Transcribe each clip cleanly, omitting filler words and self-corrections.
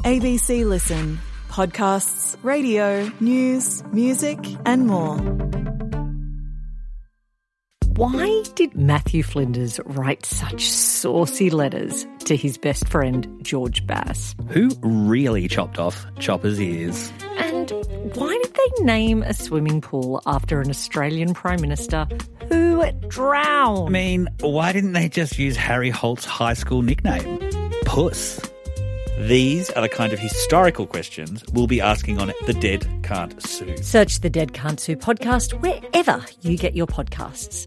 ABC Listen. Podcasts, radio, news, music and more. Why did Matthew Flinders write such saucy letters to his best friend George Bass? Who really chopped off Chopper's ears? And why did they name a swimming pool after an Australian Prime Minister who drowned? I mean, why didn't they just use Harry Holt's high school nickname, Puss? These are the kind of historical questions we'll be asking on The Dead Can't Sue. Search The Dead Can't Sue podcast wherever you get your podcasts.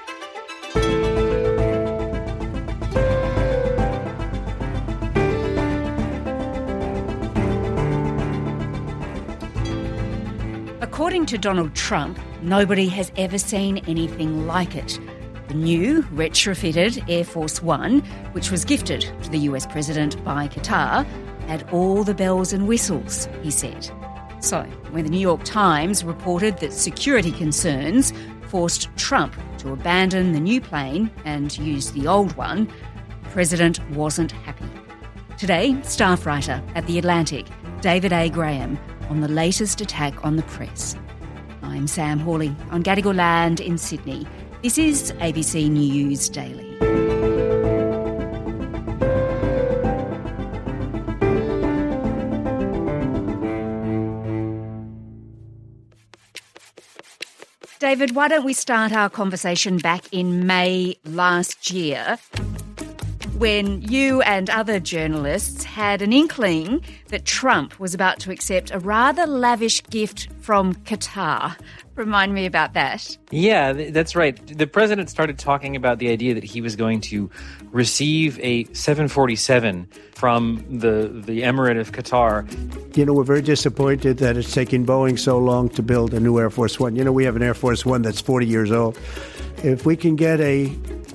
According to Donald Trump, nobody has ever seen anything like it. The new, retrofitted Air Force One, which was gifted to the US president by Qatar, had all the bells and whistles, he said. So, when the New York Times reported that security concerns forced Trump to abandon the new plane and use the old one, the president wasn't happy. Today, staff writer at The Atlantic, David A. Graham, on the latest attack on the press. I'm Sam Hawley on Gadigal land in Sydney. This is ABC News Daily. David, why don't we start our conversation back in May last year, when you and other journalists had an inkling that Trump was about to accept a rather lavish gift from Qatar. Remind me about that. Yeah, that's right. The president started talking about the idea that he was going to receive a 747 from the Emirate of Qatar. You know, we're very disappointed that it's taken Boeing so long to build a new Air Force One. You know, we have an Air Force One that's 40 years old. If we can get a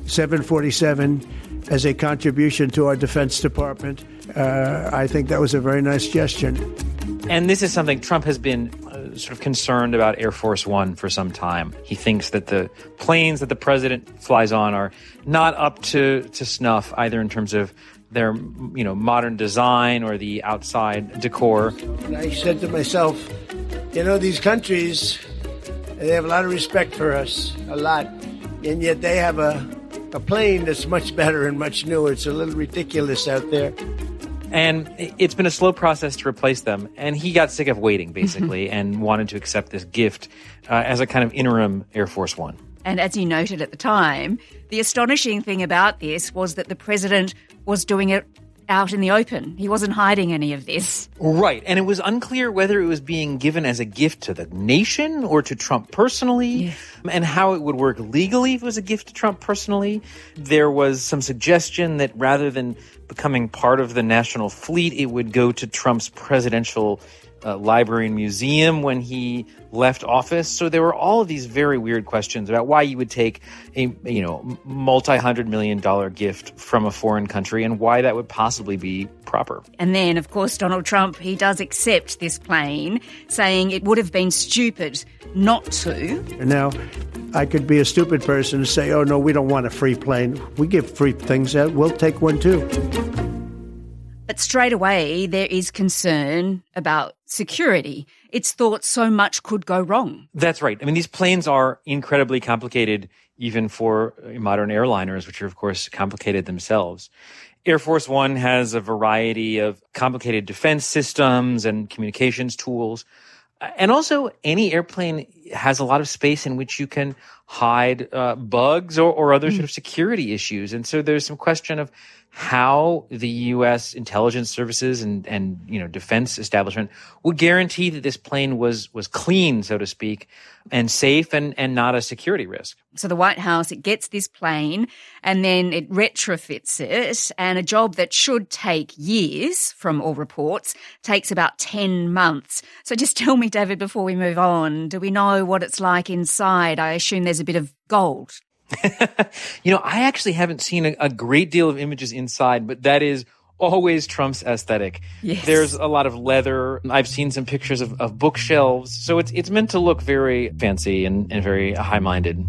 747 as a contribution to our Defense Department, I think that was a very nice gesture. And this is something Trump has been sort of concerned about Air Force One for some time. He thinks that the planes that the president flies on are not up to snuff, either in terms of their, modern design or the outside decor. And I said to myself, these countries, they have a lot of respect for us, a lot. And yet they have a plane that's much better and much newer. It's a little ridiculous out there. And it's been a slow process to replace them. And he got sick of waiting, basically, and wanted to accept this gift as a kind of interim Air Force One. And as you noted at the time, the astonishing thing about this was that the president was doing it out in the open. He wasn't hiding any of this. Right. And it was unclear whether it was being given as a gift to the nation or to Trump personally, and how it would work legally if it was a gift to Trump personally. There was some suggestion that rather than becoming part of the national fleet, it would go to Trump's presidential library and museum when he left office. So there were all of these very weird questions about why you would take a multi-$100 million gift from a foreign country and why that would possibly be proper. And then, of course, Donald Trump, he does accept this plane, saying it would have been stupid not to. Now, I could be a stupid person and say, oh, no, we don't want a free plane. We give free things out. We'll take one, too. But straight away, there is concern about security. It's thought so much could go wrong. That's right. I mean, these planes are incredibly complicated, even for modern airliners, which are, of course, complicated themselves. Air Force One has a variety of complicated defense systems and communications tools. And also, any airplane has a lot of space in which you can hide bugs or other sort of security issues. And so there's some question of how the U.S. intelligence services and defense establishment would guarantee that this plane was clean, so to speak, and safe and not a security risk. So the White House, it gets this plane and then it retrofits it, and a job that should take years, from all reports, takes about 10 months. So just tell me, David, before we move on, do we know what it's like inside? I assume there's a bit of gold. I actually haven't seen a great deal of images inside, but that is always Trump's aesthetic. Yes. There's a lot of leather. I've seen some pictures of bookshelves. So it's meant to look very fancy and very high-minded.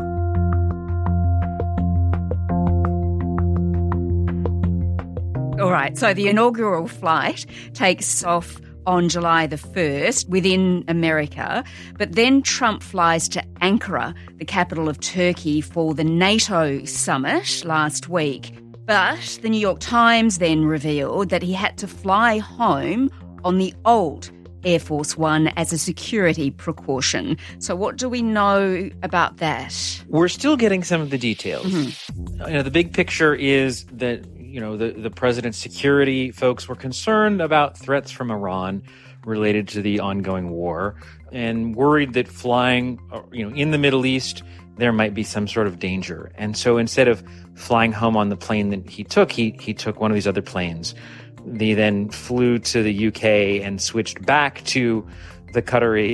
All All right, so the inaugural flight takes off on July the 1st within America, but then Trump flies to Ankara, the capital of Turkey, for the NATO summit last week. But the New York Times then revealed that he had to fly home on the old Air Force One as a security precaution. So what do we know about that? We're still getting some of the details. Mm-hmm. The big picture is that the president's security folks were concerned about threats from Iran related to the ongoing war and worried that flying, in the Middle East, there might be some sort of danger. And so instead of flying home on the plane that he took, he took one of these other planes. He then flew to the UK and switched back to the Qatari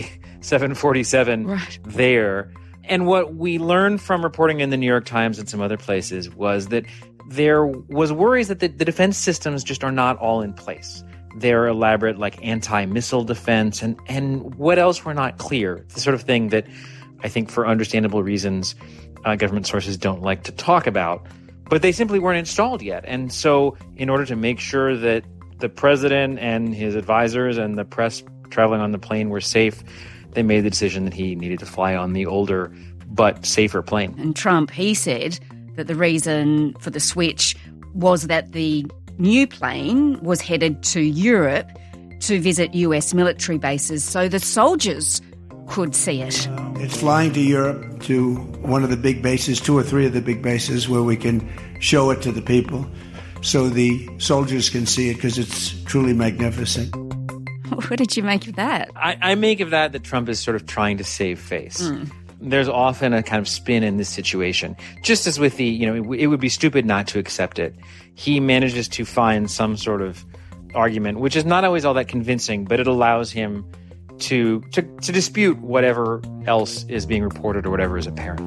747 there. And what we learned from reporting in the New York Times and some other places was that there was worries that the defense systems just are not all in place. They're elaborate, like anti-missile defense, and what else were not clear. The sort of thing that I think for understandable reasons, government sources don't like to talk about, but they simply weren't installed yet. And so in order to make sure that the president and his advisors and the press traveling on the plane were safe, they made the decision that he needed to fly on the older but safer plane. And Trump, he said that the reason for the switch was that the new plane was headed to Europe to visit US military bases so the soldiers could see it. It's flying to Europe, to one of the big bases, 2 or 3 of the big bases, where we can show it to the people so the soldiers can see it, because it's truly magnificent. What did you make of that? I make of that Trump is sort of trying to save face. There's often a kind of spin in this situation. Just as with the, it would be stupid not to accept it. He manages to find some sort of argument, which is not always all that convincing, but it allows him to dispute whatever else is being reported or whatever is apparent.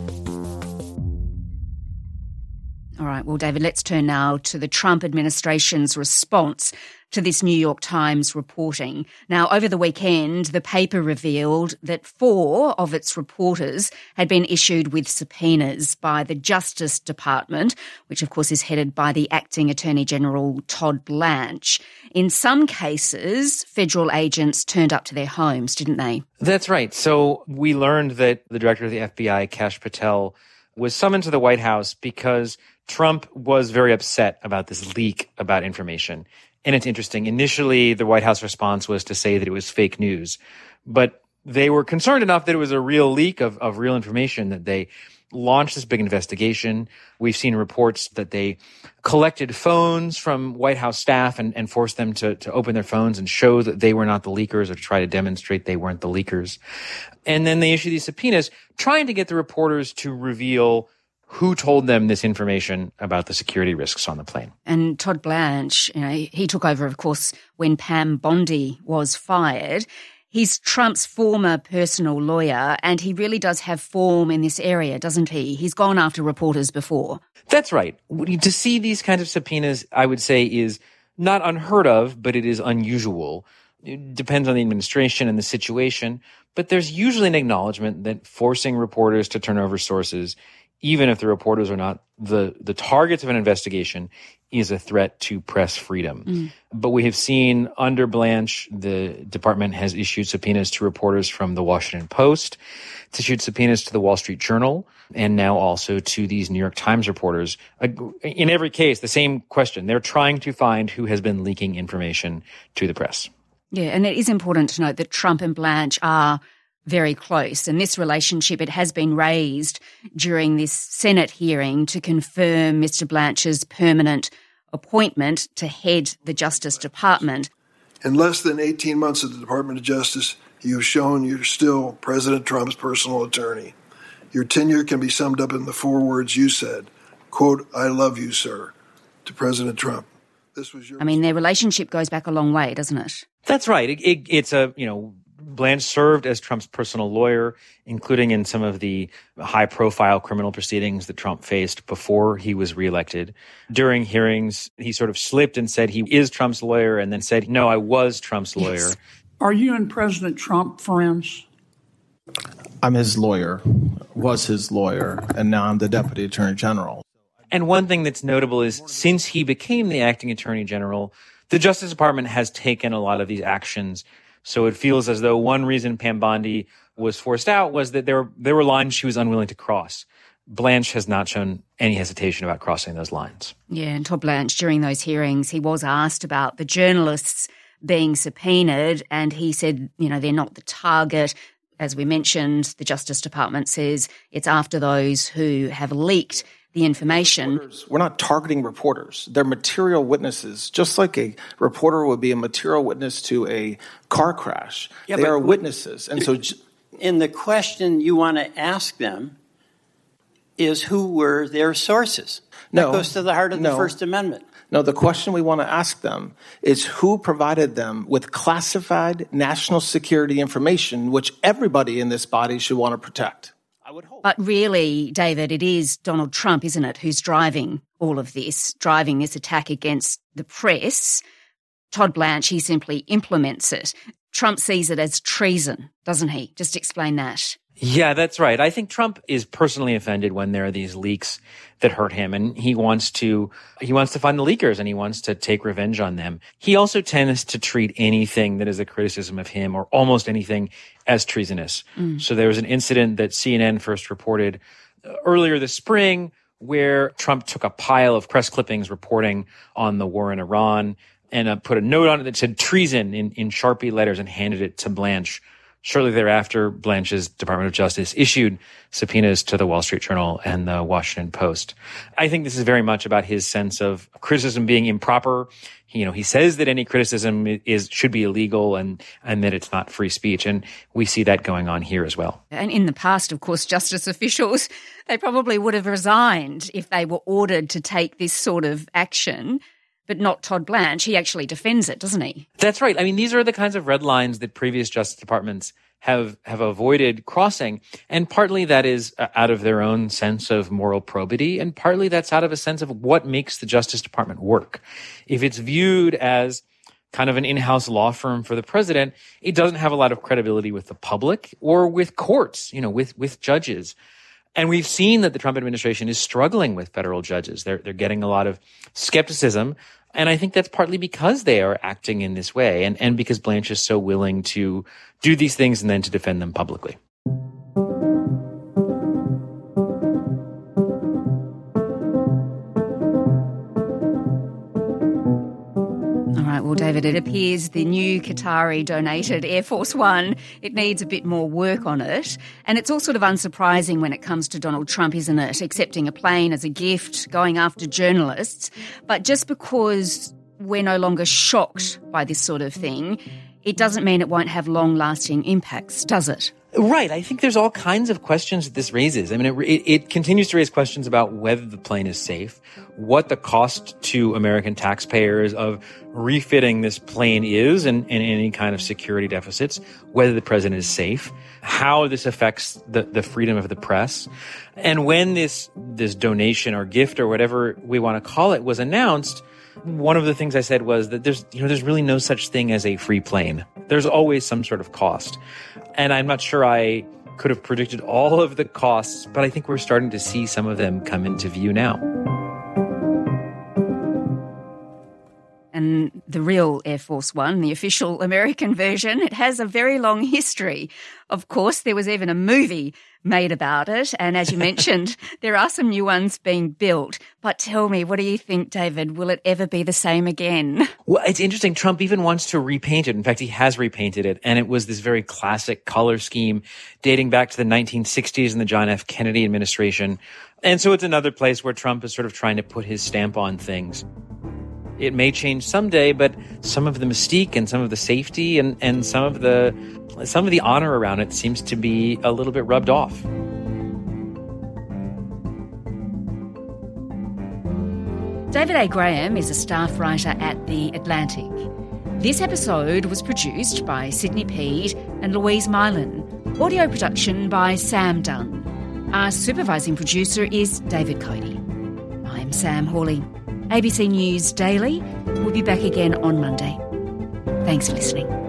All right, well, David, let's turn now to the Trump administration's response to this New York Times reporting. Now, over the weekend, the paper revealed that 4 of its reporters had been issued with subpoenas by the Justice Department, which of course is headed by the acting Attorney General Todd Blanche. In some cases, federal agents turned up to their homes, didn't they? That's right. So we learned that the director of the FBI, Kash Patel, was summoned to the White House because Trump was very upset about this leak about information. And it's interesting. Initially, the White House response was to say that it was fake news. But they were concerned enough that it was a real leak of real information that they launched this big investigation. We've seen reports that they collected phones from White House staff and forced them to open their phones and show that they were not the leakers, or to try to demonstrate they weren't the leakers. And then they issued these subpoenas trying to get the reporters to reveal who told them this information about the security risks on the plane. And Todd Blanche, he took over, of course, when Pam Bondi was fired. He's Trump's former personal lawyer, and he really does have form in this area, doesn't he? He's gone after reporters before. That's right. To see these kinds of subpoenas, I would say, is not unheard of, but it is unusual. It depends on the administration and the situation, but there's usually an acknowledgement that forcing reporters to turn over sources, even if the reporters are not the targets of an investigation, is a threat to press freedom. But we have seen under Blanche, the department has issued subpoenas to reporters from the Washington Post. It's issued subpoenas to the Wall Street Journal, and now also to these New York Times reporters. In every case, the same question. They're trying to find who has been leaking information to the press. Yeah, and it is important to note that Trump and Blanche are very close. And this relationship, it has been raised during this Senate hearing to confirm Mr. Blanche's permanent appointment to head the Justice Department. In less than 18 months at the Department of Justice, you've shown you're still President Trump's personal attorney. Your tenure can be summed up in the 4 words you said, quote, "I love you, sir," to President Trump. This was your... their relationship goes back a long way, doesn't it? That's right. It's Blanche served as Trump's personal lawyer, including in some of the high-profile criminal proceedings that Trump faced before he was reelected. During hearings, he sort of slipped and said he is Trump's lawyer, and then said, no, I was Trump's lawyer. Yes. Are you and President Trump friends? I'm his lawyer, was his lawyer, and now I'm the Deputy Attorney General. And one thing that's notable is since he became the acting attorney general, the Justice Department has taken a lot of these actions. So it feels as though one reason Pam Bondi was forced out was that there were lines she was unwilling to cross. Blanche has not shown any hesitation about crossing those lines. Yeah, and Todd Blanche, during those hearings, he was asked about the journalists being subpoenaed, and he said, they're not the target. As we mentioned, the Justice Department says it's after those who have leaked the information. We're not targeting reporters. They're material witnesses, just like a reporter would be a material witness to a car crash. Yeah, they are witnesses. And so, in the question you want to ask them is who were their sources. That goes to the heart of the First Amendment. No, the question we want to ask them is who provided them with classified national security information, which everybody in this body should want to protect. I would hope. But really, David, it is Donald Trump, isn't it, who's driving all of this, driving this attack against the press. Todd Blanche, he simply implements it. Trump sees it as treason, doesn't he? Just explain that. Yeah, that's right. I think Trump is personally offended when there are these leaks that hurt him, and he wants to find the leakers and he wants to take revenge on them. He also tends to treat anything that is a criticism of him or almost anything as treasonous. So there was an incident that CNN first reported earlier this spring where Trump took a pile of press clippings reporting on the war in Iran and put a note on it that said treason in Sharpie letters and handed it to Blanche. Shortly thereafter, Blanche's Department of Justice issued subpoenas to the Wall Street Journal and the Washington Post. I think this is very much about his sense of criticism being improper. He says that any criticism should be illegal and that it's not free speech. And we see that going on here as well. And in the past, of course, justice officials, they probably would have resigned if they were ordered to take this sort of action. But not Todd Blanche. He actually defends it, doesn't he? That's right. I mean, these are the kinds of red lines that previous Justice Departments have avoided crossing. And partly that is out of their own sense of moral probity, and partly that's out of a sense of what makes the Justice Department work. If it's viewed as kind of an in-house law firm for the president, it doesn't have a lot of credibility with the public or with courts, with judges. And we've seen that the Trump administration is struggling with federal judges. They're getting a lot of skepticism. And I think that's partly because they are acting in this way and because Blanche is so willing to do these things and then to defend them publicly. Well, David, it appears the new Qatari-donated Air Force One, it needs a bit more work on it. And it's all sort of unsurprising when it comes to Donald Trump, isn't it? Accepting a plane as a gift, going after journalists. But just because we're no longer shocked by this sort of thing, it doesn't mean it won't have long-lasting impacts, does it? Right. I think there's all kinds of questions that this raises. I mean, it continues to raise questions about whether the plane is safe, what the cost to American taxpayers of refitting this plane is and any kind of security deficits, whether the president is safe, how this affects the freedom of the press. And when this donation or gift or whatever we want to call it was announced, one of the things I said was that there's really no such thing as a free plane. There's always some sort of cost. And I'm not sure I could have predicted all of the costs, but I think we're starting to see some of them come into view now. And the real Air Force One, the official American version, it has a very long history. Of course, there was even a movie made about it. And as you mentioned, there are some new ones being built. But tell me, what do you think, David? Will it ever be the same again? Well, it's interesting. Trump even wants to repaint it. In fact, he has repainted it. And it was this very classic color scheme dating back to the 1960s and the John F. Kennedy administration. And so it's another place where Trump is sort of trying to put his stamp on things. It may change someday, but some of the mystique and some of the safety and some of the honor around it seems to be a little bit rubbed off. David A. Graham is a staff writer at The Atlantic. This episode was produced by Sydney Peed and Louise Mylan. Audio production by Sam Dunn. Our supervising producer is David Cody. I'm Sam Hawley. ABC News Daily will be back again on Monday. Thanks for listening.